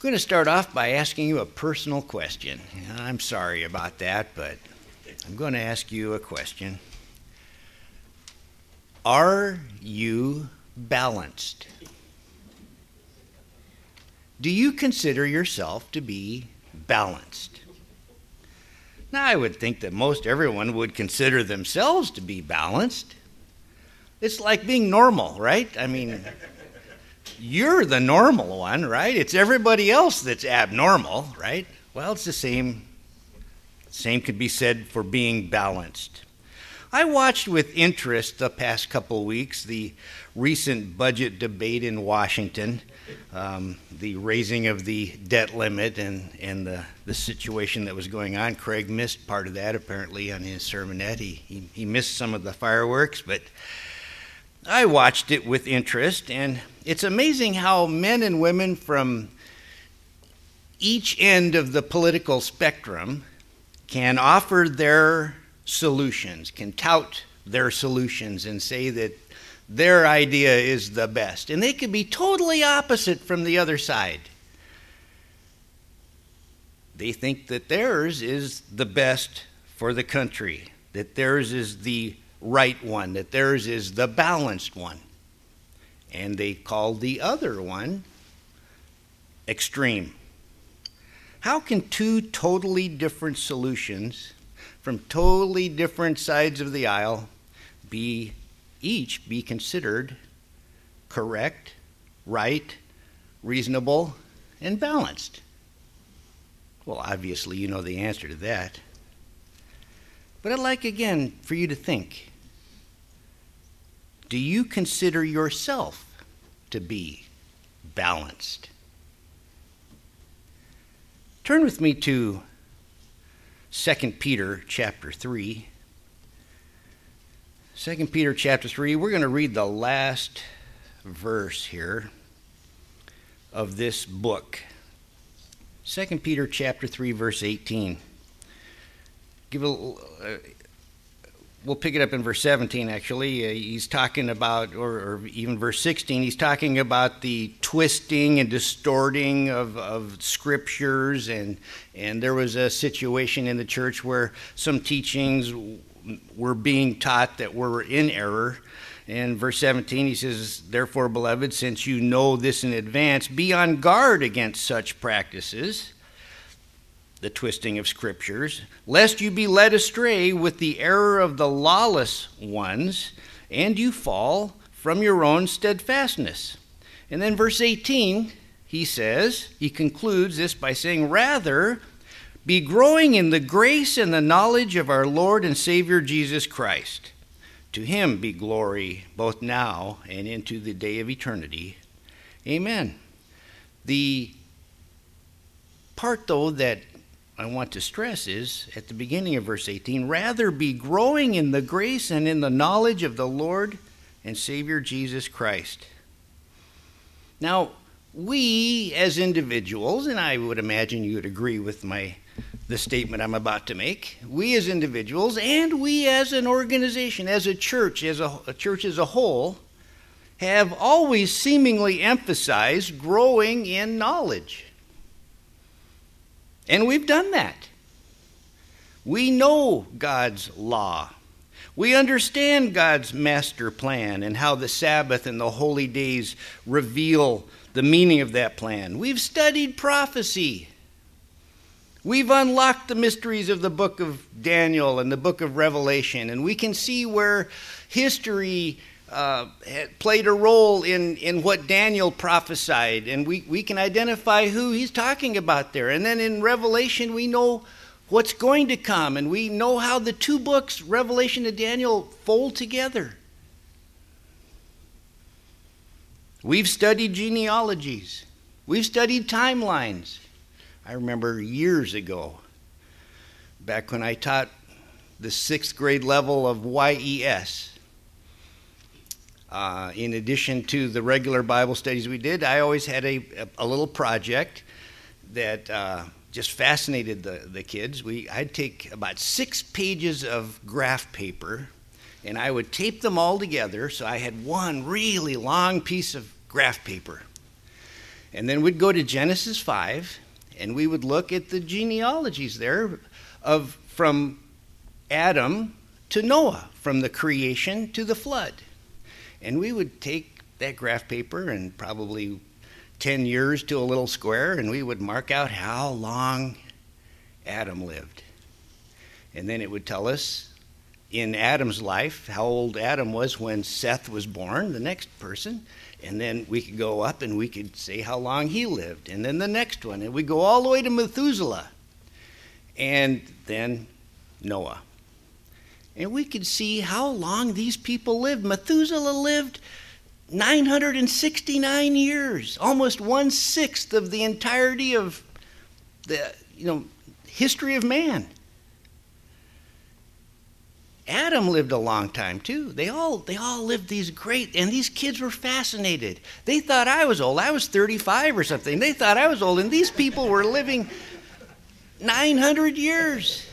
going to start off by asking you a personal question. I'm sorry about that, but I'm going to ask you a question. Are you balanced? Do you consider yourself to be balanced? Now, I would think that most everyone would consider themselves to be balanced. It's like being normal, right? I mean, you're the normal one, right? It's everybody else that's abnormal, right? Well, it's the same. Same could be said for being balanced. I watched with interest the past couple weeks the recent budget debate in Washington, the raising of the debt limit and the situation that was going on. Craig missed part of that apparently on his sermonette. He missed some of the fireworks, but I watched it with interest, and it's amazing how men and women from each end of the political spectrum can offer their solutions, can tout their solutions and say that their idea is the best. And they could be totally opposite from the other side. They think that theirs is the best for the country, that theirs is the right one, that theirs is the balanced one. And they call the other one extreme. How can two totally different solutions from totally different sides of the aisle each be considered correct, right, reasonable, and balanced? Well, obviously you know the answer to that. But I'd like again for you to think. Do you consider yourself to be balanced? Turn with me to 2 Peter chapter 3. 2 Peter chapter 3, we're going to read the last verse here of this book. 2 Peter chapter 3, verse 18. We'll pick it up in verse 17, actually. He's talking about, or even verse 16, he's talking about the twisting and distorting of scriptures, and there was a situation in the church where some teachings were being taught that were in error. In verse 17, he says, "Therefore, beloved, since you know this in advance, be on guard against such practices," the twisting of scriptures, "lest you be led astray with the error of the lawless ones, and you fall from your own steadfastness." And then verse 18, he concludes this by saying, "Rather, be growing in the grace and the knowledge of our Lord and Savior Jesus Christ. To him be glory both now and into the day of eternity. Amen." The part, though, that I want to stress is at the beginning of verse 18, "Rather be growing in the grace and in the knowledge of the Lord and Savior Jesus Christ." Now, we as individuals, and I would imagine you would agree with the statement I'm about to make, we as individuals and we as an organization, as a church as a whole, have always seemingly emphasized growing in knowledge. And we've done that. We know God's law. We understand God's master plan and how the Sabbath and the holy days reveal the meaning of that plan. We've studied prophecy. We've unlocked the mysteries of the book of Daniel and the book of Revelation, and we can see where history played a role in what Daniel prophesied, and we can identify who he's talking about there. And then in Revelation, we know what's going to come, and we know how the two books, Revelation and Daniel, fold together. We've studied genealogies. We've studied timelines. I remember years ago, back when I taught the 6th grade level of YES, in addition to the regular Bible studies we did, I always had a little project that just fascinated the kids. I'd take about 6 pages of graph paper, and I would tape them all together, so I had one really long piece of graph paper. And then we'd go to Genesis 5, and we would look at the genealogies there from Adam to Noah, from the creation to the flood. And we would take that graph paper and probably 10 years to a little square, and we would mark out how long Adam lived. And then it would tell us in Adam's life how old Adam was when Seth was born, the next person. And then we could go up and we could say how long he lived. And then the next one. And we go all the way to Methuselah. And then Noah. And we could see how long these people lived. Methuselah lived 969 years, almost 1/6 of the entirety of the history of man. Adam lived a long time too. They all lived these great, and these kids were fascinated. They thought I was old. I was 35 or something. They thought I was old, and these people were living 900 years.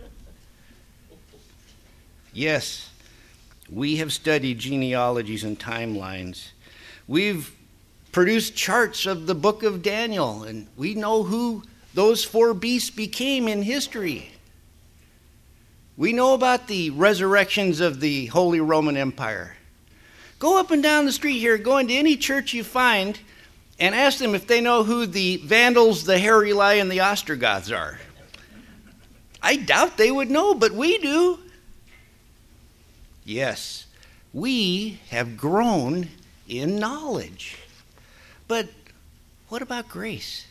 Yes, we have studied genealogies and timelines. We've produced charts of the book of Daniel, and we know who those 4 beasts became in history. We know about the resurrections of the Holy Roman Empire. Go up and down the street here, go into any church you find, and ask them if they know who the Vandals, the Heruli, and the Ostrogoths are. I doubt they would know, but we do. Yes, we have grown in knowledge. But what about grace?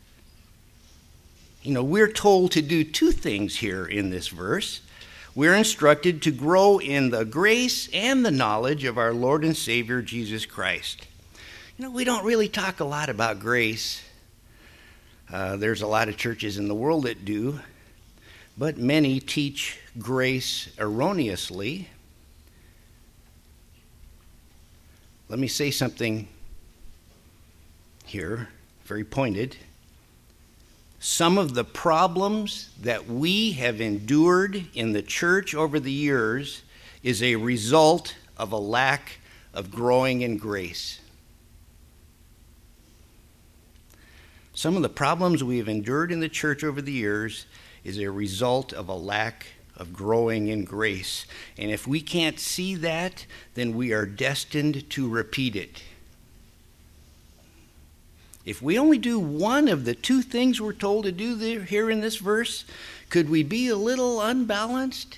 We're told to do 2 things here in this verse. We're instructed to grow in the grace and the knowledge of our Lord and Savior, Jesus Christ. We don't really talk a lot about grace. There's a lot of churches in the world that do, but many teach grace erroneously. Let me say something here, very pointed. Some of the problems that we have endured in the church over the years is a result of a lack of growing in grace. Some of the problems we have endured in the church over the years is a result of a lack of growing in grace. And if we can't see that, then we are destined to repeat it. If we only do one of the 2 things we're told to do here in this verse, could we be a little unbalanced?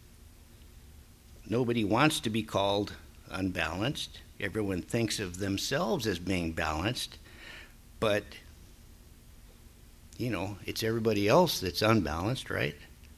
Nobody wants to be called unbalanced. Everyone thinks of themselves as being balanced, but it's everybody else that's unbalanced, right?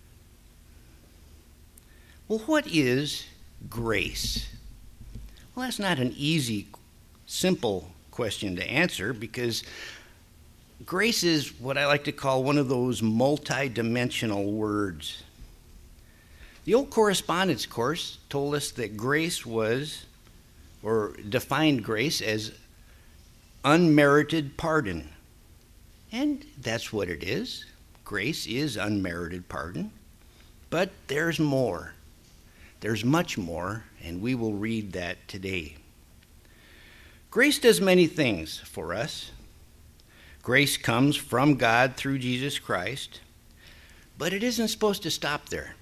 Well, what is grace? Well, that's not an easy, simple question to answer, because grace is what I like to call one of those multi-dimensional words. The old correspondence course told us that grace was, or defined grace as unmerited pardon. And that's what it is. Grace is unmerited pardon. But there's more. There's much more, and we will read that today. Grace does many things for us. Grace comes from God through Jesus Christ, but it isn't supposed to stop there.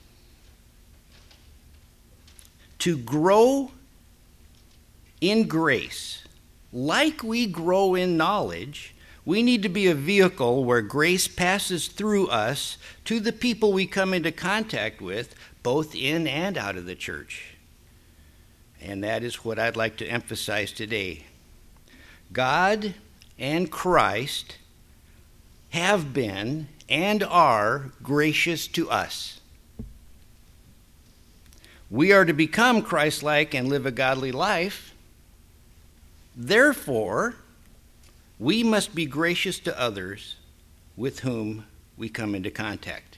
To grow in grace, like we grow in knowledge, we need to be a vehicle where grace passes through us to the people we come into contact with, both in and out of the church. And that is what I'd like to emphasize today. God and Christ have been and are gracious to us. We are to become Christ-like and live a godly life. Therefore, we must be gracious to others with whom we come into contact.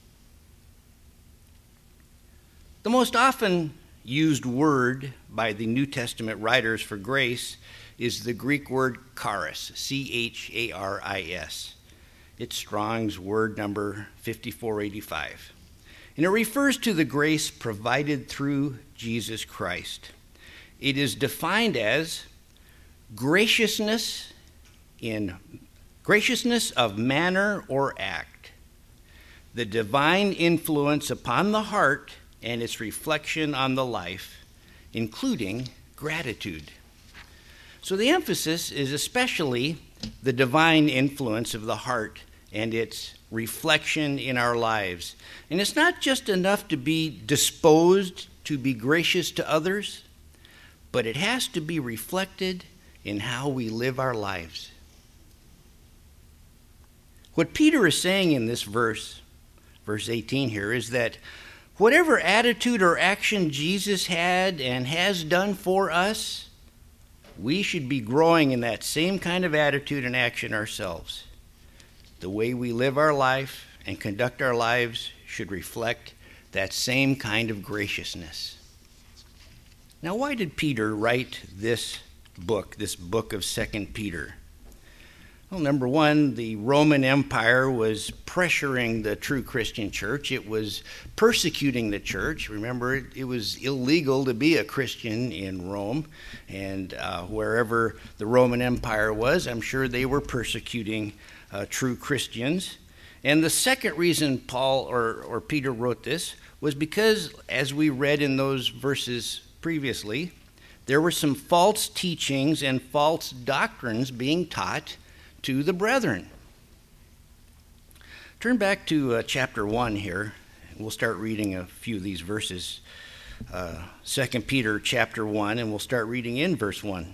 The most often used word by the New Testament writers for grace is the Greek word charis, C-H-A-R-I-S. It's Strong's word number 5485. And it refers to the grace provided through Jesus Christ. It is defined as graciousness in graciousness of manner or act, the divine influence upon the heart and its reflection on the life, including gratitude. So the emphasis is especially the divine influence of the heart and its reflection in our lives. And it's not just enough to be disposed to be gracious to others, but it has to be reflected in how we live our lives. What Peter is saying in this verse 18 here, is that whatever attitude or action Jesus had and has done for us, we should be growing in that same kind of attitude and action ourselves. The way we live our life and conduct our lives should reflect that same kind of graciousness. Now, why did Peter write this book of 2 Peter? Well, number one, the Roman Empire was pressuring the true Christian church. It was persecuting the church. Remember, it was illegal to be a Christian in Rome, and wherever the Roman Empire was, I'm sure they were persecuting true Christians. And the second reason Paul or Peter wrote this was because, as we read in those verses previously, there were some false teachings and false doctrines being taught to the brethren. Turn back to chapter 1 here. We'll start reading a few of these verses. 2 Peter chapter 1, and we'll start reading in verse 1.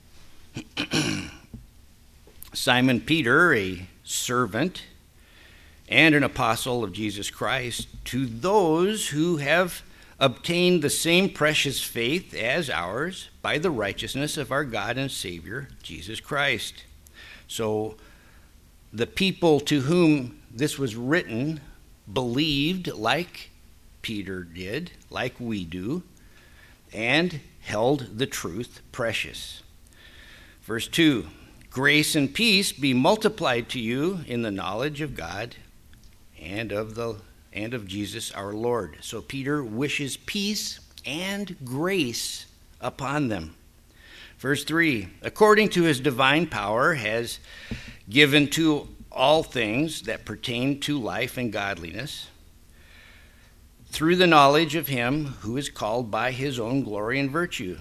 Simon Peter, a servant and an apostle of Jesus Christ, to those who have obtained the same precious faith as ours by the righteousness of our God and Savior, Jesus Christ. So the people to whom this was written believed like Peter did, like we do, and held the truth precious. Verse 2, grace and peace be multiplied to you in the knowledge of God and of Jesus our Lord. So Peter wishes peace and grace upon them. Verse 3, according to his divine power has given to all things that pertain to life and godliness, through the knowledge of him who is called by his own glory and virtue,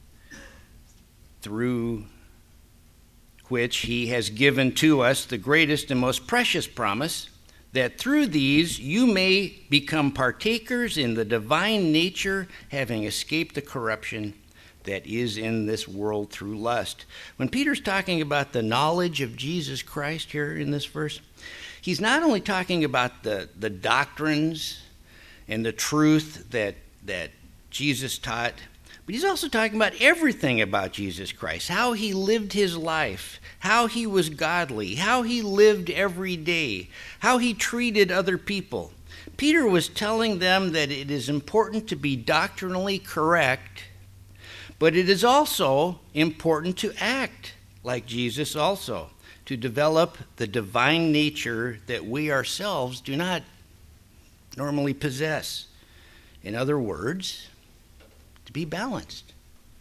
through which he has given to us the greatest and most precious promise, that through these you may become partakers in the divine nature, having escaped the corruption that is in this world through lust. When Peter's talking about the knowledge of Jesus Christ here in this verse, he's not only talking about the doctrines and the truth that Jesus taught, but he's also talking about everything about Jesus Christ, how he lived his life, how he was godly, how he lived every day, how he treated other people. Peter was telling them that it is important to be doctrinally correct, but it is also important to act like Jesus also, to develop the divine nature that we ourselves do not normally possess. In other words, to be balanced.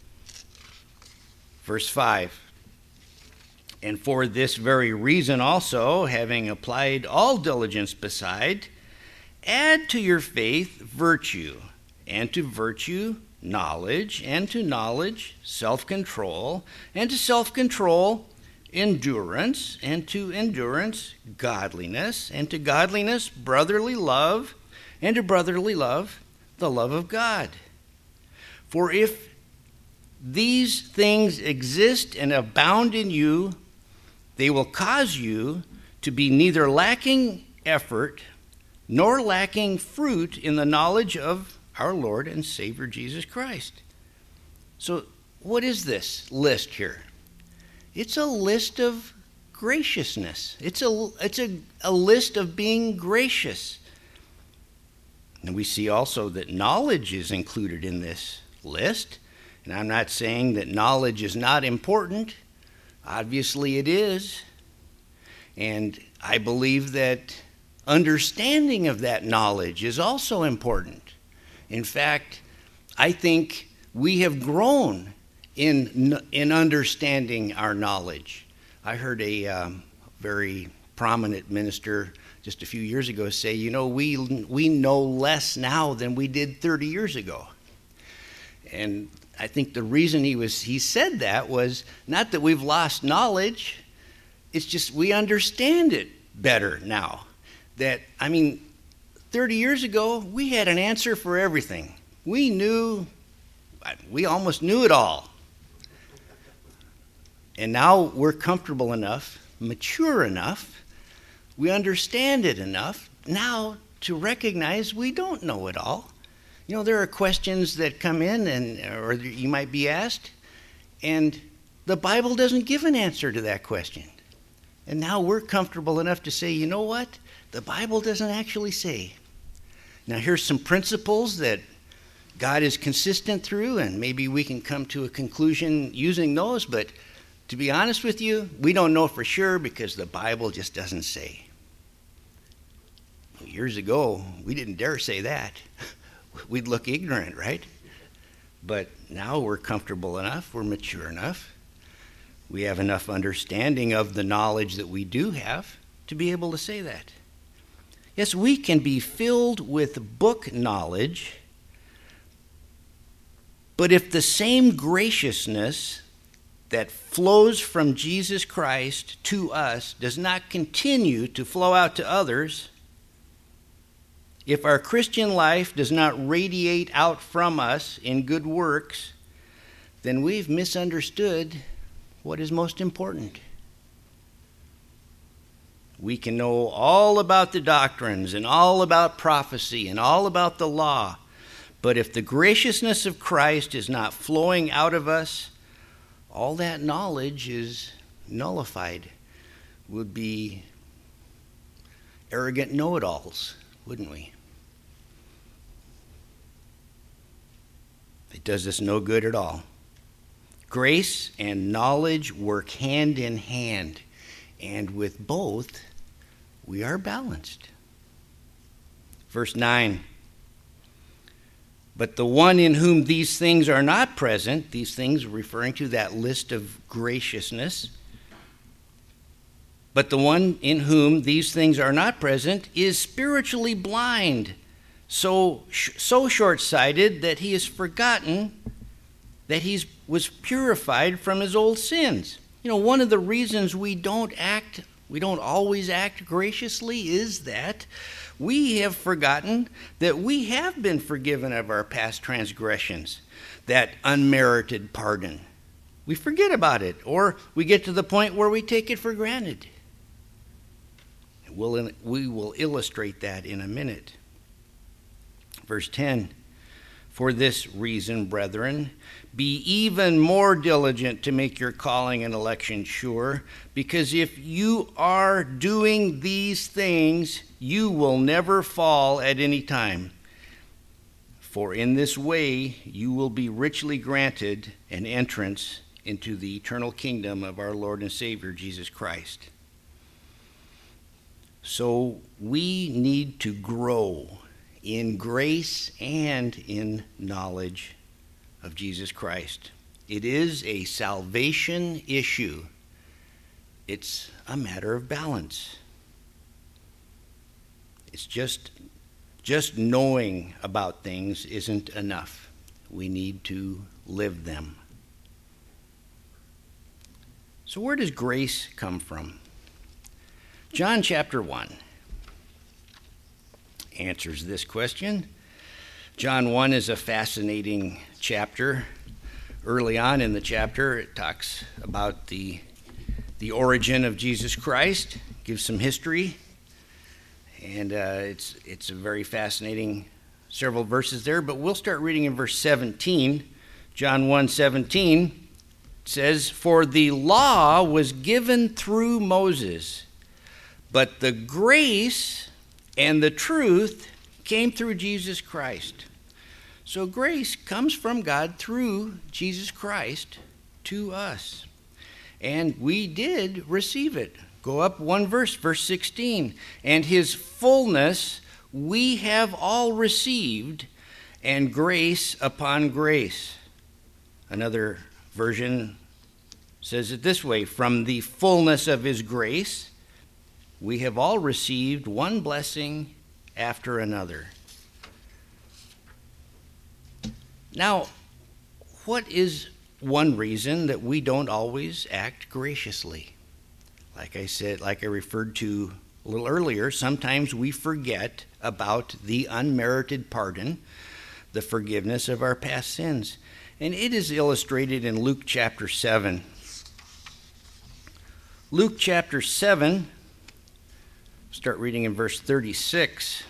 Verse 5, and for this very reason also, having applied all diligence beside, add to your faith virtue, and to virtue knowledge, and to knowledge self-control, and to self-control endurance, and to endurance godliness, and to godliness brotherly love, and to brotherly love the love of God. For if these things exist and abound in you, they will cause you to be neither lacking effort nor lacking fruit in the knowledge of our Lord and Savior Jesus Christ. So what is this list here? It's a list of graciousness. It's a list of being gracious. And we see also that knowledge is included in this list. And I'm not saying that knowledge is not important. Obviously it is. And I believe that understanding of that knowledge is also important. In fact, I think we have grown in understanding our knowledge. I heard a very prominent minister just a few years ago say, we know less now than we did 30 years ago. And I think the reason he said that was not that we've lost knowledge, it's just we understand it better now. 30 years ago, we had an answer for everything. We almost knew it all. And now we're comfortable enough, mature enough, we understand it enough now to recognize we don't know it all. There are questions that come in or you might be asked, and the Bible doesn't give an answer to that question. And now we're comfortable enough to say, you know what? The Bible doesn't actually say. Now here's some principles that God is consistent through, and maybe we can come to a conclusion using those, but to be honest with you, we don't know for sure because the Bible just doesn't say. Years ago, we didn't dare say that. We'd look ignorant, right? But now we're comfortable enough, we're mature enough, we have enough understanding of the knowledge that we do have to be able to say that. Yes, we can be filled with book knowledge, but if the same graciousness that flows from Jesus Christ to us does not continue to flow out to others, if our Christian life does not radiate out from us in good works, then we've misunderstood what is most important. We can know all about the doctrines and all about prophecy and all about the law, but if the graciousness of Christ is not flowing out of us, all that knowledge is nullified. Would be arrogant know-it-alls, wouldn't we? It does us no good at all. Grace and knowledge work hand in hand, and with both, we are balanced. Verse 9, but the one in whom these things are not present, these things referring to that list of graciousness, but the one in whom these things are not present is spiritually blind, so short-sighted that he has forgotten that he was purified from his old sins. One of the reasons we don't always act graciously is that we have forgotten that we have been forgiven of our past transgressions, that unmerited pardon. We forget about it, or we get to the point where we take it for granted. We will illustrate that in a minute. Verse 10, for this reason, brethren, be even more diligent to make your calling and election sure, because if you are doing these things, you will never fall at any time. For in this way you will be richly granted an entrance into the eternal kingdom of our Lord and Savior, Jesus Christ. So we need to grow in grace and in knowledge of Jesus Christ. It is a salvation issue. It's a matter of balance. It's just knowing about things isn't enough. We need to live them. So where does grace come from? John chapter 1 answers this question. John 1 is a fascinating chapter. Early on in the chapter, it talks about the origin of Jesus Christ, gives some history, and it's a very fascinating several verses there. But we'll start reading in verse 17. John 1:17 says, "For the law was given through Moses, but the grace and the truth came through Jesus Christ." So grace comes from God through Jesus Christ to us. And we did receive it. Go up one verse, verse 16. "And his fullness we have all received, and grace upon grace." Another version says it this way: from the fullness of his grace, we have all received one blessing after another. Now, what is one reason that we don't always act graciously? Like I said, like I referred to a little earlier, sometimes we forget about the unmerited pardon, the forgiveness of our past sins. And it is illustrated in Luke chapter 7. Luke chapter 7, start reading in verse 36.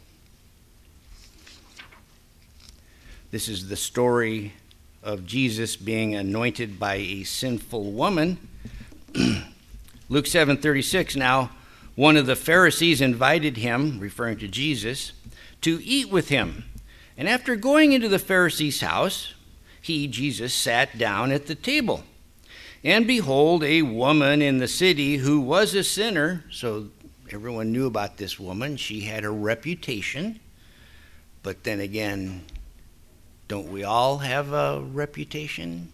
This is the story of Jesus being anointed by a sinful woman. Luke 7:36, now one of the Pharisees invited him, referring to Jesus, to eat with him. And after going into the Pharisee's house, he, Jesus, sat down at the table. And behold, a woman in the city who was a sinner, so everyone knew about this woman. She had a reputation. But then again, don't we all have a reputation?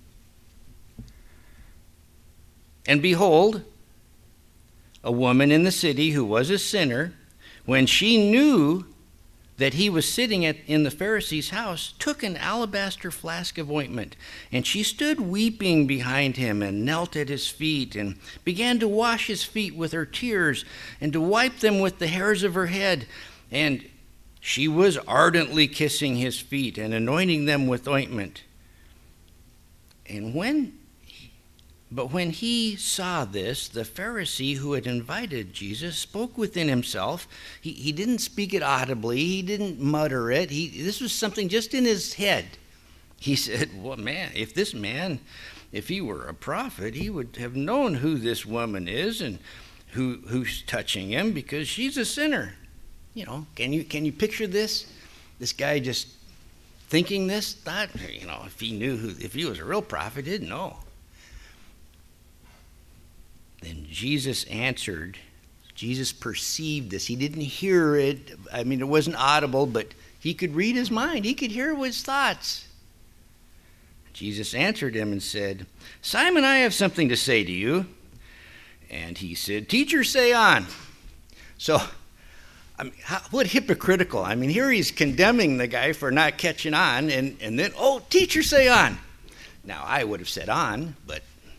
And behold, a woman in the city who was a sinner, when she knew that he was sitting in the Pharisee's house, took an alabaster flask of ointment, and she stood weeping behind him and knelt at his feet and began to wash his feet with her tears and to wipe them with the hairs of her head. And she was ardently kissing his feet and anointing them with ointment. But when he saw this, the Pharisee who had invited Jesus spoke within himself. He didn't speak it audibly. He didn't mutter it. This was something just in his head. He said, well, man, if he were a prophet, he would have known who this woman is and who's touching him, because she's a sinner. You know, can you picture this? This guy just thinking this thought? You know, if he was a real prophet, he'd know. Then Jesus answered. Jesus perceived this. He didn't hear it. I mean, it wasn't audible, but he could read his mind. He could hear his thoughts. Jesus answered him and said, Simon, I have something to say to you. And he said, Teacher, say on. So, I mean, what hypocritical. I mean, here he's condemning the guy for not catching on, and then, teacher, say on. Now, I would have said on, but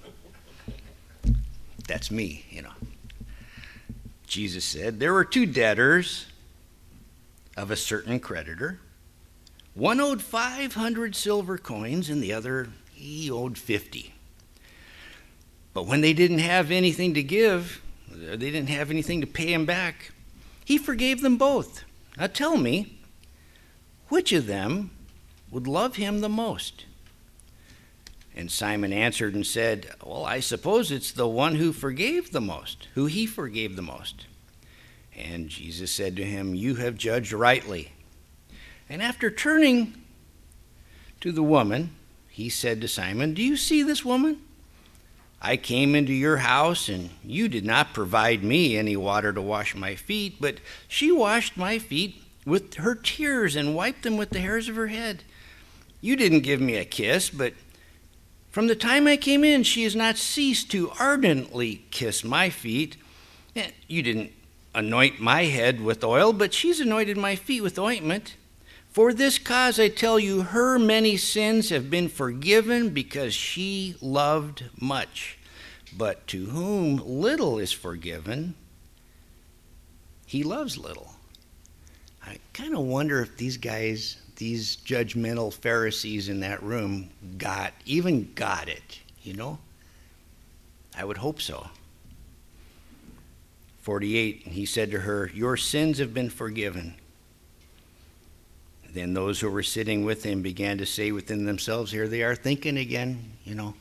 that's me, you know. Jesus said, there were two debtors of a certain creditor. One owed 500 silver coins, and the other, he owed 50. But when they didn't have anything to give, they didn't have anything to pay him back, he forgave them both. Now tell me, which of them would love him the most? And Simon answered and said, well, I suppose it's the one who he forgave the most. And Jesus said to him, you have judged rightly. And after turning to the woman, he said to Simon, do you see this woman? I came into your house, and you did not provide me any water to wash my feet, but she washed my feet with her tears and wiped them with the hairs of her head. You didn't give me a kiss, but from the time I came in, she has not ceased to ardently kiss my feet. You didn't anoint my head with oil, but she's anointed my feet with ointment. For this cause, I tell you, her many sins have been forgiven because she loved much. But to whom little is forgiven, he loves little. I kind of wonder if these guys, these judgmental Pharisees in that room got it, you know? I would hope so. 48, he said to her, your sins have been forgiven. Then those who were sitting with him began to say within themselves, here they are thinking again, you know,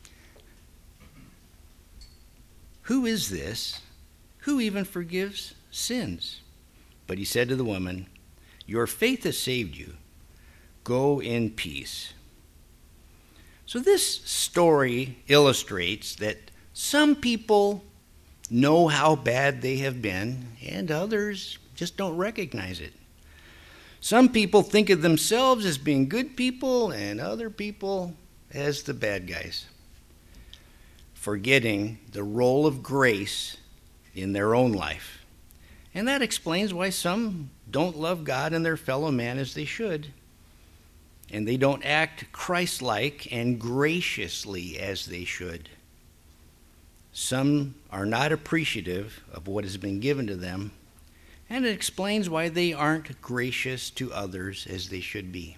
who is this? Who even forgives sins? But he said to the woman, your faith has saved you. Go in peace. So this story illustrates that some people know how bad they have been, and others just don't recognize it. Some people think of themselves as being good people and other people as the bad guys. forgetting the role of grace in their own life. And that explains why some don't love God and their fellow man as they should, and they don't act Christ-like and graciously as they should. Some are not appreciative of what has been given to them, and it explains why they aren't gracious to others as they should be.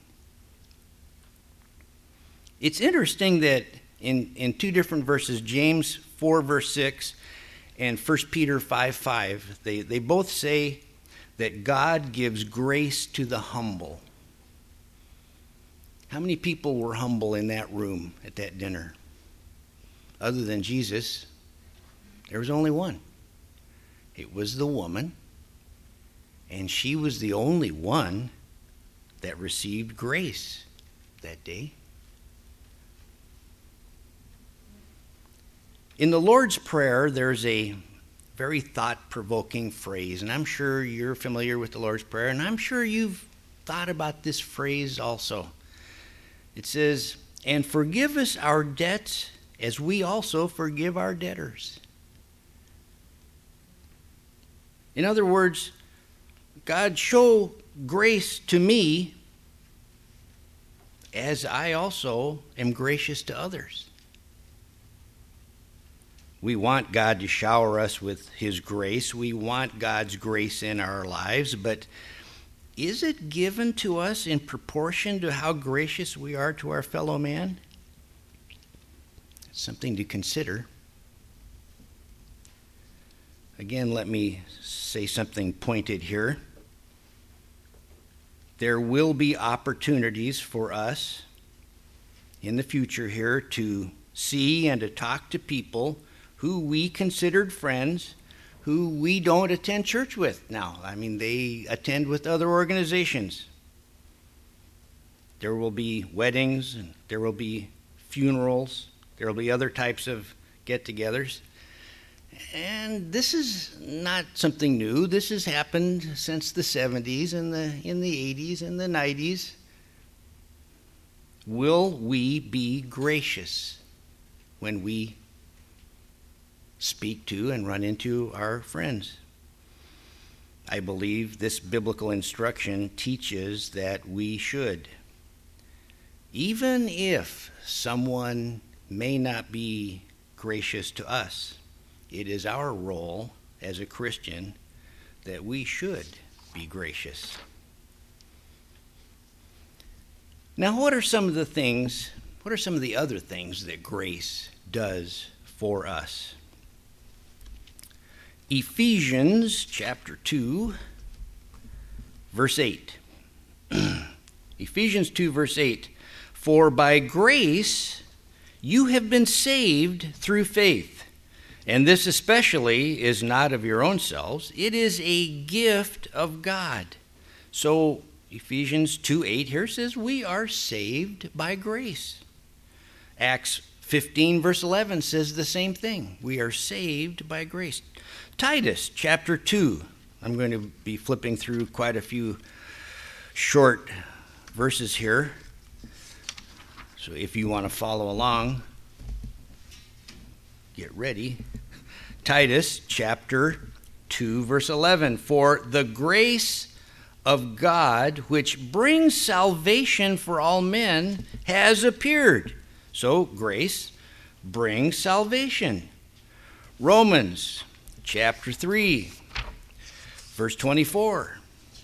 It's interesting that in two different verses, James 4, verse 6, and 1 Peter 5:5, they both say that God gives grace to the humble. How many people were humble in that room at that dinner? Other than Jesus, there was only one. It was the woman, and she was the only one that received grace that day. In the Lord's Prayer, there's a very thought-provoking phrase, and I'm sure you're familiar with the Lord's Prayer, and I'm sure you've thought about this phrase also. It says, "And forgive us our debts as we also forgive our debtors." In other words, God, show grace to me as I also am gracious to others. We want God to shower us with his grace. We want God's grace in our lives, but is it given to us in proportion to how gracious we are to our fellow man? It's something to consider. Again, let me say something pointed here. There will be opportunities for us in the future here to see and to talk to people who we considered friends, who we don't attend church with now. I mean, they attend with other organizations. There will be weddings, and there will be funerals, there will be other types of get-togethers. And this is not something new. This has happened since the 70s and in the 80s and the 90s. Will we be gracious when we speak to and run into our friends? I believe this biblical instruction teaches that we should. Even if someone may not be gracious to us, it is our role as a Christian that we should be gracious. Now, what are some of the other things that grace does for us? Ephesians chapter 2, verse 8. Ephesians 2, verse 8. "For by grace you have been saved through faith, and this especially is not of your own selves. It is a gift of God." So Ephesians 2:8 here says we are saved by grace. Acts 15, verse 11 says the same thing. We are saved by grace. Titus chapter 2. I'm going to be flipping through quite a few short verses here. So if you want to follow along, get ready. Titus chapter 2, verse 11. "For the grace of God, which brings salvation for all men, has appeared." So grace brings salvation. Romans chapter 3, verse 24.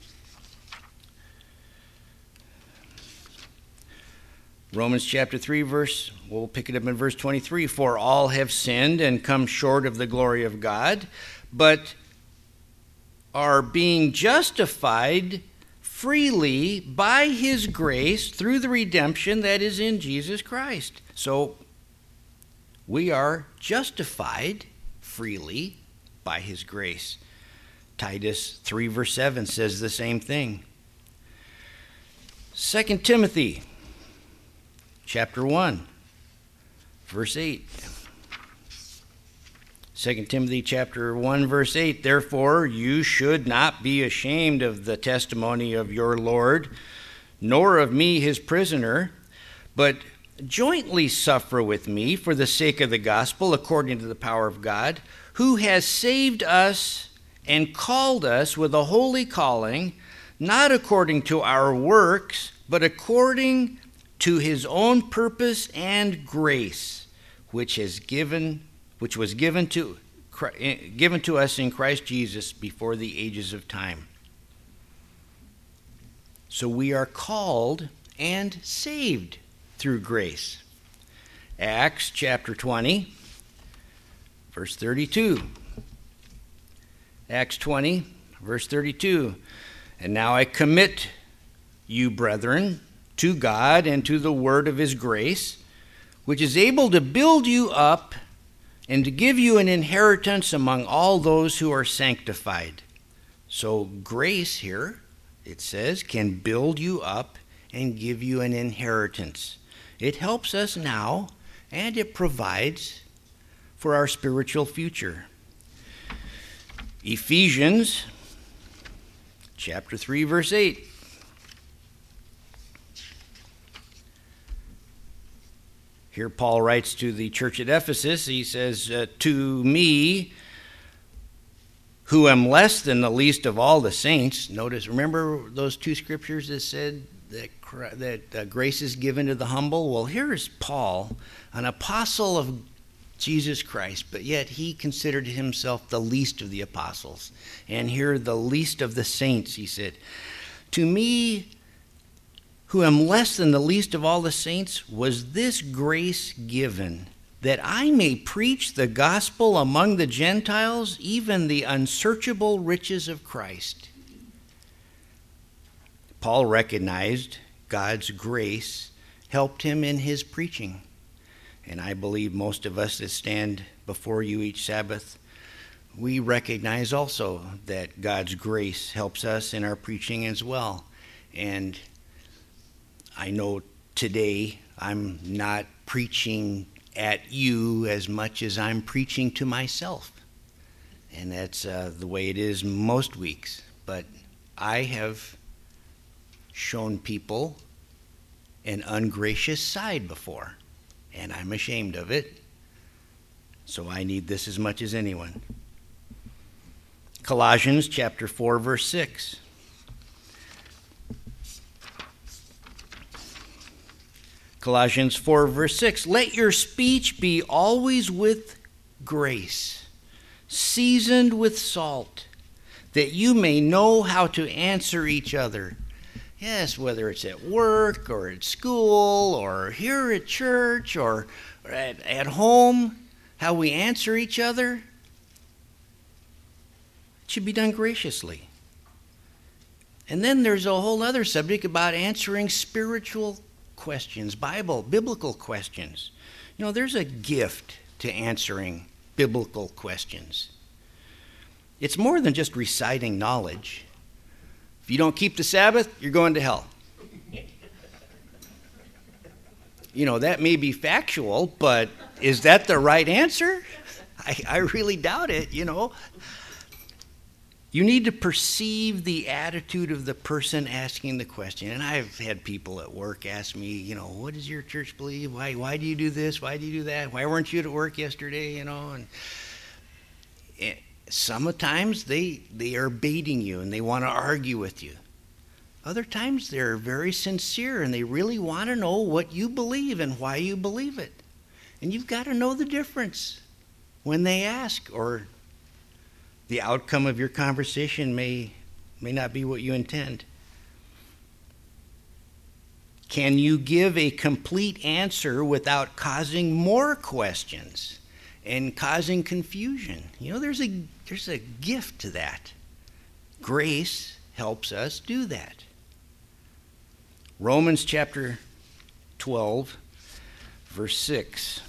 Romans chapter 3, we'll pick it up in verse 23. "For all have sinned and come short of the glory of God, but are being justified freely by his grace through the redemption that is in Jesus Christ." So we are justified freely by his grace. Titus 3, verse 7 says the same thing. 2 Timothy chapter 1, verse 8. 2 Timothy chapter 1, verse 8, "Therefore you should not be ashamed of the testimony of your Lord, nor of me his prisoner, but jointly suffer with me for the sake of the gospel according to the power of God, who has saved us and called us with a holy calling, not according to our works, but according to his own purpose and grace, which was given to us in Christ Jesus before the ages of time. So we are called and saved through grace. Acts chapter 20, verse 32. Acts 20, verse 32. And now I commit you, brethren, to God and to the word of his grace, which is able to build you up and to give you an inheritance among all those who are sanctified. So grace here, it says, can build you up and give you an inheritance. It helps us now, and it provides for our spiritual future. Ephesians chapter 3, verse 8. Here Paul writes to the church at Ephesus, he says, to me, who am less than the least of all the saints. Notice, remember those two scriptures that said that grace is given to the humble? Well, here is Paul, an apostle of Jesus Christ, but yet he considered himself the least of the apostles. And here, the least of the saints, he said, to me, who am less than the least of all the saints, was this grace given, that I may preach the gospel among the Gentiles, even the unsearchable riches of Christ. Paul recognized God's grace helped him in his preaching. And I believe most of us that stand before you each Sabbath, we recognize also that God's grace helps us in our preaching as well. And I know today I'm not preaching at you as much as I'm preaching to myself. And that's the way it is most weeks. But I have shown people an ungracious side before, and I'm ashamed of it. So I need this as much as anyone. Colossians chapter 4, verse 6. Colossians 4, verse 6. Let your speech be always with grace, seasoned with salt, that you may know how to answer each other. Yes, whether it's at work or at school or here at church or at home, how we answer each other, it should be done graciously. And then there's a whole other subject about answering spiritual questions, biblical questions. You know, there's a gift to answering biblical questions. It's more than just reciting knowledge. If you don't keep the Sabbath, you're going to hell. You know, that may be factual, but is that the right answer? I really doubt it, you know. You need to perceive the attitude of the person asking the question. And I've had people at work ask me, you know, what does your church believe? Why do you do this? Why do you do that? Why weren't you at work yesterday? You know, and sometimes they are baiting you and they want to argue with you. Other times they're very sincere and they really want to know what you believe and why you believe it. And you've got to know the difference when they ask, or the outcome of your conversation may not be what you intend. Can you give a complete answer without causing more questions and causing confusion? You know, there's a gift to that. Grace helps us do that. Romans chapter 12, verse 6.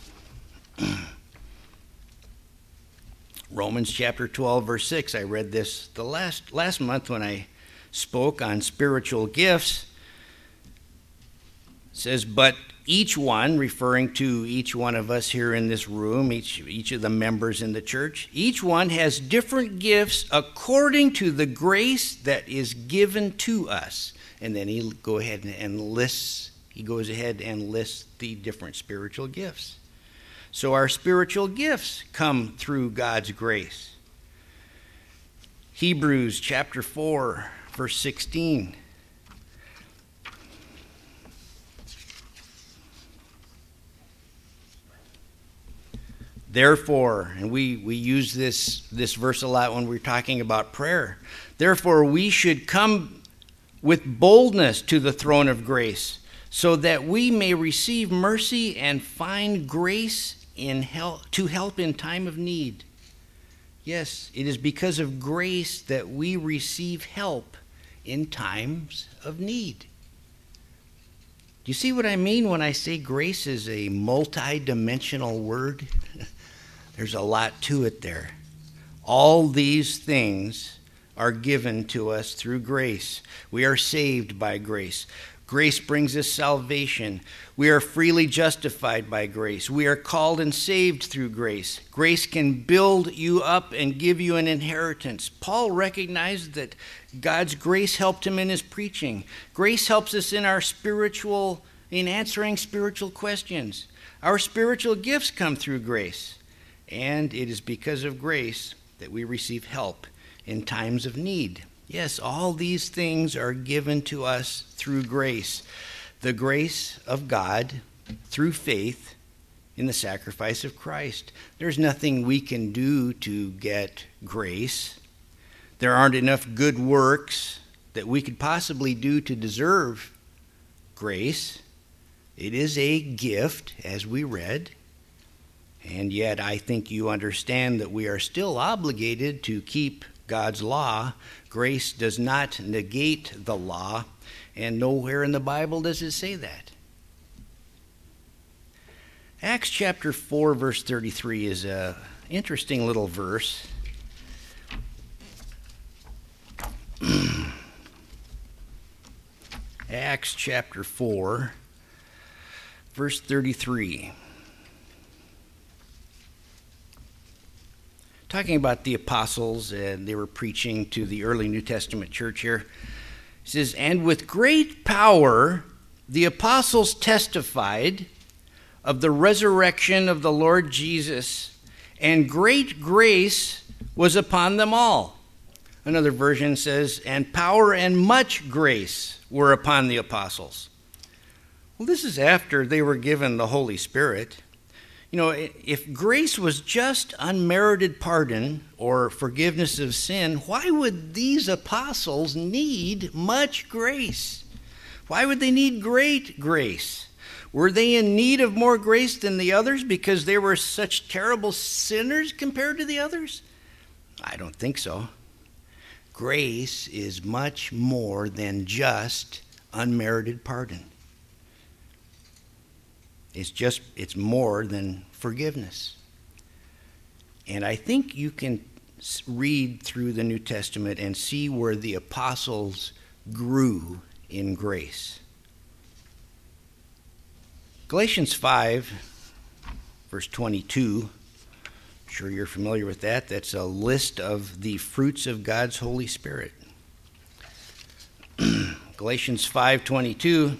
Romans chapter 12, verse 6. I read this the last month when I spoke on spiritual gifts. It says, but each one, referring to each one of us here in this room, each of the members in the church, each one has different gifts according to the grace that is given to us. And then he'll go ahead and lists he goes ahead and lists the different spiritual gifts. So our spiritual gifts come through God's grace. Hebrews chapter 4, verse 16. Therefore, and we use this verse a lot when we're talking about prayer. Therefore, we should come with boldness to the throne of grace, so that we may receive mercy and find grace to help in time of need. Yes, it is because of grace that we receive help in times of need. Do you see what I mean when I say grace is a multi-dimensional word? There's a lot to it there. All these things are given to us through grace. We are saved by grace. Grace brings us salvation. We are freely justified by grace. We are called and saved through grace. Grace can build you up and give you an inheritance. Paul recognized that God's grace helped him in his preaching. Grace helps us in answering spiritual questions. Our spiritual gifts come through grace. And it is because of grace that we receive help in times of need. Yes, all these things are given to us through grace. The grace of God through faith in the sacrifice of Christ. There's nothing we can do to get grace. There aren't enough good works that we could possibly do to deserve grace. It is a gift, as we read. And yet I think you understand that we are still obligated to keep God's law. Grace does not negate the law, and nowhere in the Bible does it say that. Acts chapter 4, verse 33 is an interesting little verse. Acts chapter 4, verse 33. Talking about the apostles, and they were preaching to the early New Testament church here. It says, "And with great power the apostles testified of the resurrection of the Lord Jesus, and great grace was upon them all." Another version says, "And power and much grace were upon the apostles." Well, this is after they were given the Holy Spirit. You know, if grace was just unmerited pardon or forgiveness of sin, why would these apostles need much grace? Why would they need great grace? Were they in need of more grace than the others because they were such terrible sinners compared to the others? I don't think so. Grace is much more than just unmerited pardon. It's more than forgiveness. And I think you can read through the New Testament and see where the apostles grew in grace. Galatians 5, verse 22, I'm sure you're familiar with that. That's a list of the fruits of God's Holy Spirit. Galatians 5:22.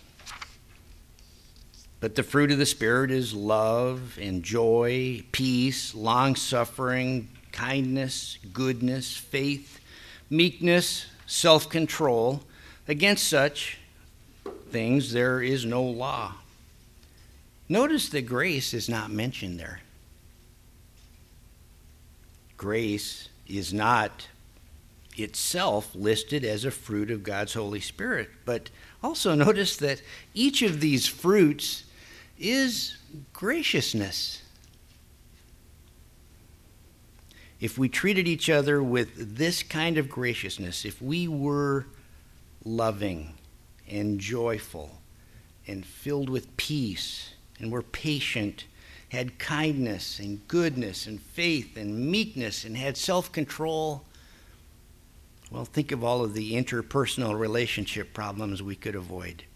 But the fruit of the Spirit is love and joy, peace, long-suffering, kindness, goodness, faith, meekness, self-control. Against such things there is no law. Notice that grace is not mentioned there. Grace is not itself listed as a fruit of God's Holy Spirit. But also notice that each of these fruits is graciousness. If we treated each other with this kind of graciousness, if we were loving and joyful and filled with peace and were patient, had kindness and goodness and faith and meekness and had self-control, well, think of all of the interpersonal relationship problems we could avoid.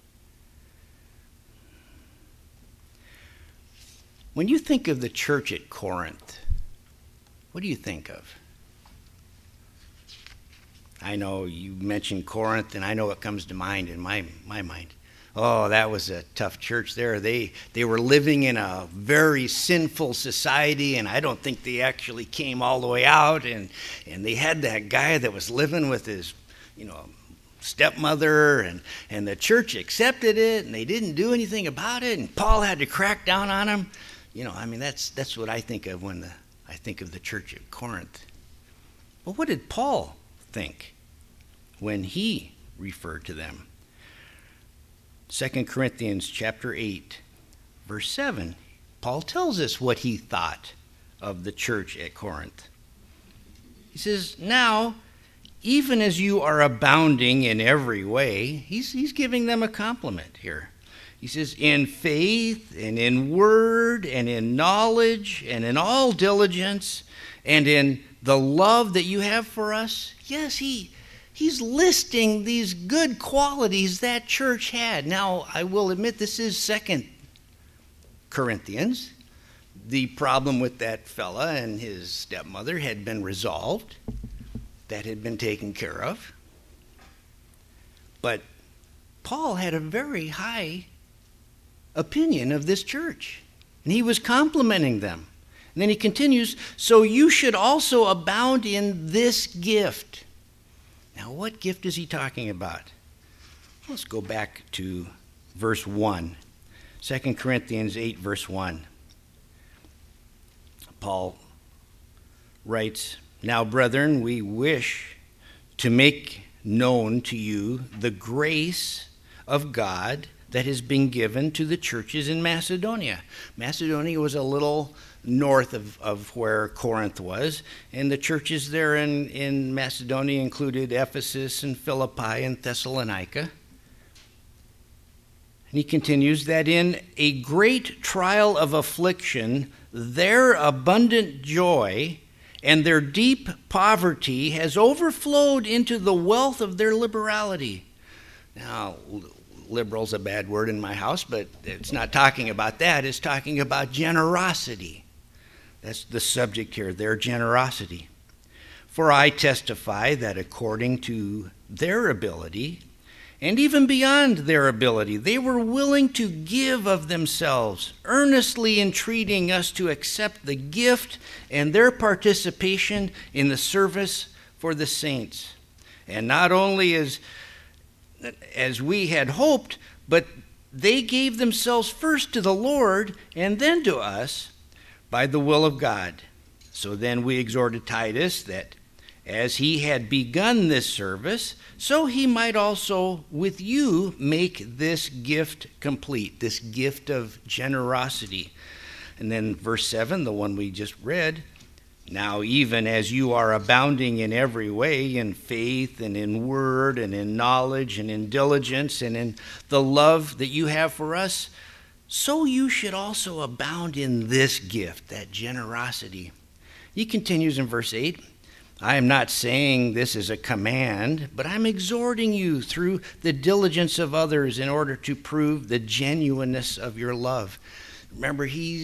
When you think of the church at Corinth, what do you think of? I know you mentioned Corinth, and I know what comes to mind in my mind. Oh, that was a tough church there. They were living in a very sinful society, and I don't think they actually came all the way out. And they had that guy that was living with his, stepmother, and the church accepted it, and they didn't do anything about it. And Paul had to crack down on them. That's what I think of when I think of the church at Corinth. But what did Paul think when he referred to them? 2 Corinthians chapter 8, verse 7, Paul tells us what he thought of the church at Corinth. He says, now, even as you are abounding in every way, he's giving them a compliment here. He says, in faith and in word and in knowledge and in all diligence and in the love that you have for us. Yes, he's listing these good qualities that church had. Now, I will admit this is 2 Corinthians. The problem with that fella and his stepmother had been resolved. That had been taken care of. But Paul had a very high opinion of this church, and he was complimenting them. And then he continues, so you should also abound in this gift. Now, what gift is he talking about? Let's go back to verse 1. 2 Corinthians 8, verse 1. Paul writes, now, brethren, we wish to make known to you the grace of God that has been given to the churches in Macedonia. Macedonia was a little north of where Corinth was, and the churches there in Macedonia included Ephesus and Philippi and Thessalonica. And he continues that in a great trial of affliction, their abundant joy and their deep poverty has overflowed into the wealth of their liberality. Now, liberal's a bad word in my house, but it's not talking about that. It's talking about generosity. That's the subject here, their generosity. For I testify that according to their ability, and even beyond their ability, they were willing to give of themselves, earnestly entreating us to accept the gift and their participation in the service for the saints. And not only as we had hoped, but they gave themselves first to the Lord and then to us by the will of God. So then we exhorted Titus that as he had begun this service, so he might also with you make this gift complete, this gift of generosity. And then verse 7, the one we just read, now even as you are abounding in every way, in faith and in word and in knowledge and in diligence and in the love that you have for us, so you should also abound in this gift, that generosity. He continues in verse 8, I am not saying this is a command, but I'm exhorting you through the diligence of others in order to prove the genuineness of your love. Remember,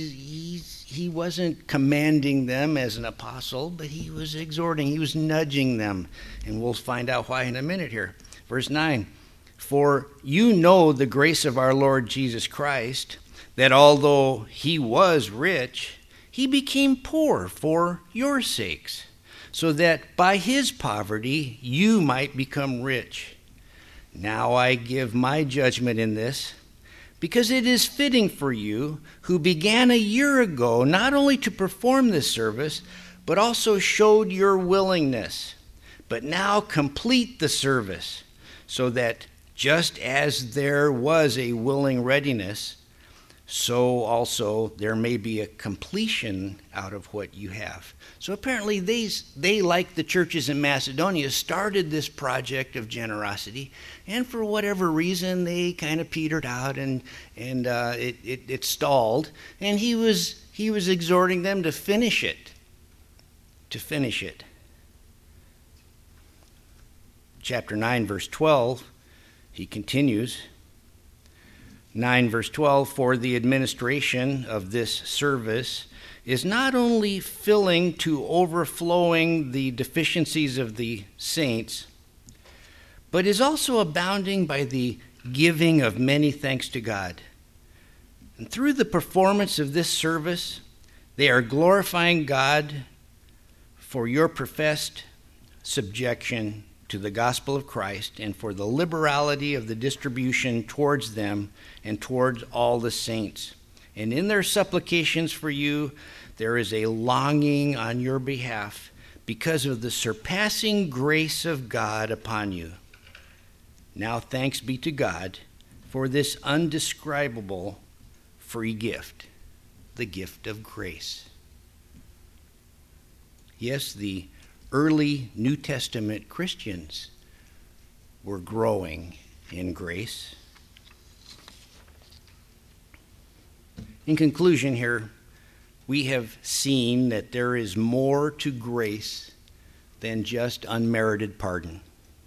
he wasn't commanding them as an apostle, but he was exhorting, he was nudging them. And we'll find out why in a minute here. Verse 9, for you know the grace of our Lord Jesus Christ, that although he was rich, he became poor for your sakes, so that by his poverty you might become rich. Now I give my judgment in this, because it is fitting for you, who began a year ago not only to perform this service, but also showed your willingness. But now complete the service, so that just as there was a willing readiness, so also there may be a completion out of what you have. So apparently they like the churches in Macedonia, started this project of generosity, and for whatever reason they kind of petered out and it stalled. And he was exhorting them to finish it. Chapter 9, verse 12, he continues. 9 verse 12, for the administration of this service is not only filling to overflowing the deficiencies of the saints, but is also abounding by the giving of many thanks to God. And through the performance of this service, they are glorifying God for your professed subjection to the gospel of Christ and for the liberality of the distribution towards them and towards all the saints. And in their supplications for you, there is a longing on your behalf because of the surpassing grace of God upon you. Now thanks be to God for this undescribable free gift, the gift of grace. Yes, the early New Testament Christians were growing in grace. In conclusion here, we have seen that there is more to grace than just unmerited pardon,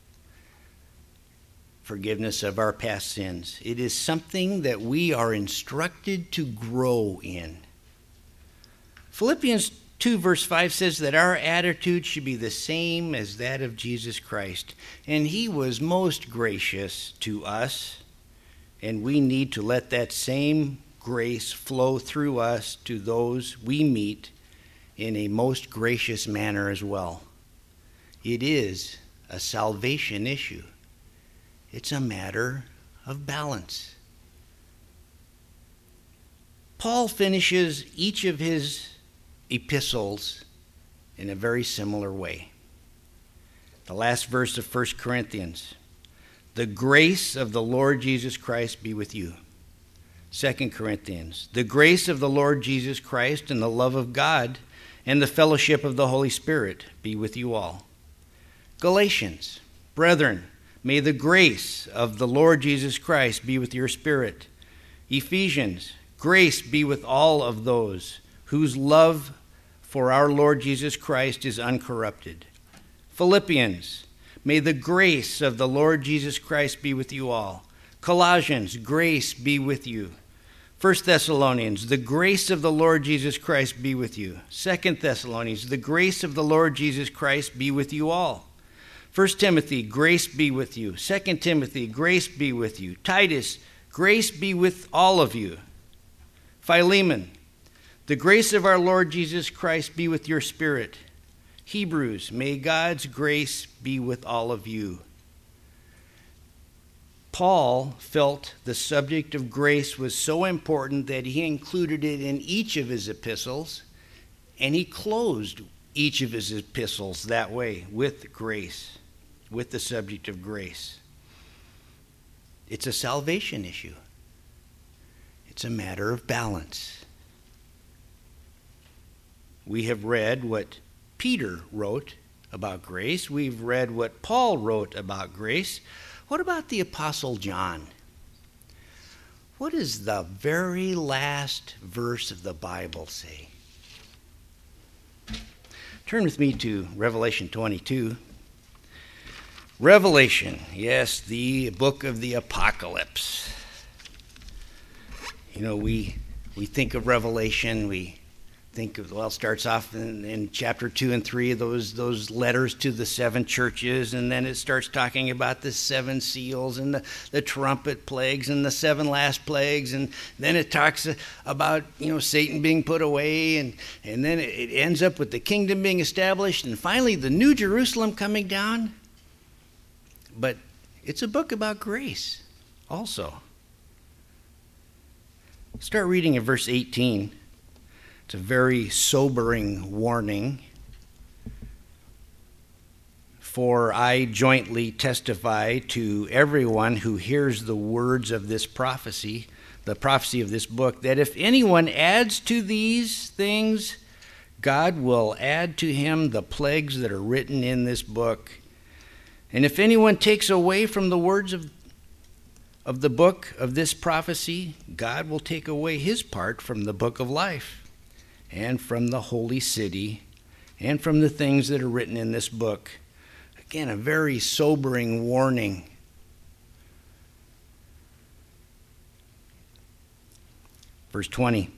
forgiveness of our past sins. It is something that we are instructed to grow in. Philippians 2 verse 5 says that our attitude should be the same as that of Jesus Christ. And he was most gracious to us, and we need to let that same grace flow through us to those we meet in a most gracious manner as well. It is a salvation issue. It's a matter of balance. Paul finishes each of his epistles in a very similar way. The last verse of 1 Corinthians, the grace of the Lord Jesus Christ be with you. 2 Corinthians, the grace of the Lord Jesus Christ and the love of God and the fellowship of the Holy Spirit be with you all. Galatians, brethren, may the grace of the Lord Jesus Christ be with your spirit. Ephesians, grace be with all of those whose love for our Lord Jesus Christ is uncorrupted. Philippians, may the grace of the Lord Jesus Christ be with you all. Colossians, grace be with you. 1 Thessalonians, the grace of the Lord Jesus Christ be with you. 2 Thessalonians, the grace of the Lord Jesus Christ be with you all. 1 Timothy, grace be with you. 2 Timothy, grace be with you. Titus, grace be with all of you. Philemon, the grace of our Lord Jesus Christ be with your spirit. Hebrews, may God's grace be with all of you. Paul felt the subject of grace was so important that he included it in each of his epistles, and he closed each of his epistles that way, with grace, with the subject of grace. It's a salvation issue. It's a matter of balance. We have read what Peter wrote about grace. We've read what Paul wrote about grace. What about the Apostle John? What does the very last verse of the Bible say? Turn with me to Revelation 22. Revelation, yes, the book of the Apocalypse. You know, we think of Revelation, we think of, well, it starts off in chapter 2 and 3, those letters to the seven churches, and then it starts talking about the seven seals and the trumpet plagues and the seven last plagues, and then it talks about, Satan being put away, and then it ends up with the kingdom being established, and finally the New Jerusalem coming down. But it's a book about grace also. Start reading in verse 18. It's a very sobering warning. For I jointly testify to everyone who hears the words of this prophecy, the prophecy of this book, that if anyone adds to these things, God will add to him the plagues that are written in this book. And if anyone takes away from the words of the book of this prophecy, God will take away his part from the book of life, and from the holy city, and from the things that are written in this book. Again, a very sobering warning. Verse 20.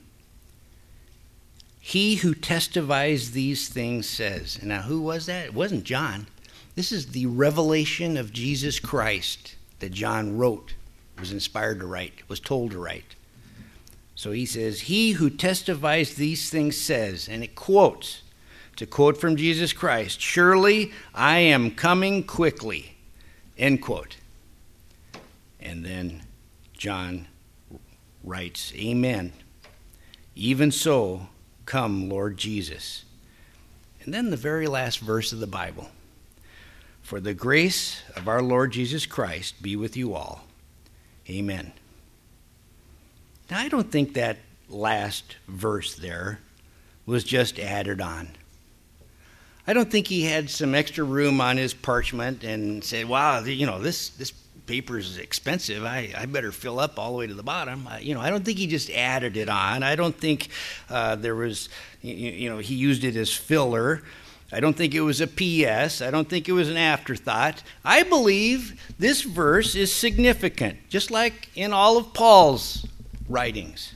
He who testifies these things says. And now who was that? It wasn't John. This is the revelation of Jesus Christ that John wrote. was inspired to write, was told to write. So he says, he who testifies these things says, and it quotes, to quote from Jesus Christ, surely I am coming quickly, end quote. And then John writes, amen. Even so, come, Lord Jesus. And then the very last verse of the Bible. For the grace of our Lord Jesus Christ be with you all. Amen. Now, I don't think that last verse there was just added on. I don't think he had some extra room on his parchment and said, wow, this paper is expensive. I better fill up all the way to the bottom. I don't think he just added it on. I don't think there was, he used it as filler. I don't think it was a PS. I don't think it was an afterthought. I believe this verse is significant, just like in all of Paul's writings.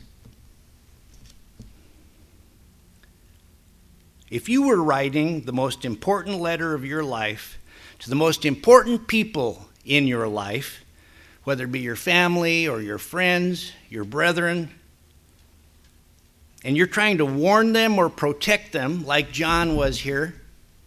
If you were writing the most important letter of your life to the most important people in your life, whether it be your family or your friends, your brethren, and you're trying to warn them or protect them like John was here,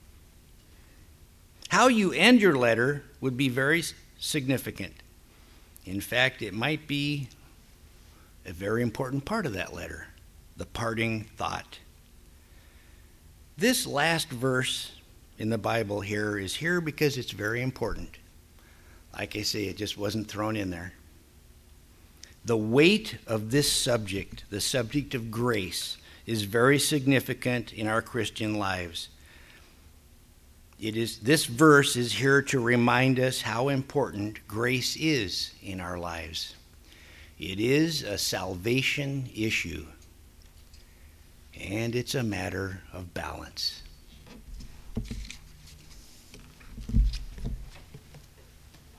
how you end your letter would be very significant. In fact, it might be a very important part of that letter, the parting thought. This last verse in the Bible here is here because it's very important. Like I say, it just wasn't thrown in there. The weight of this subject, the subject of grace, is very significant in our Christian lives. This verse is here to remind us how important grace is in our lives. It is a salvation issue, and it's a matter of balance.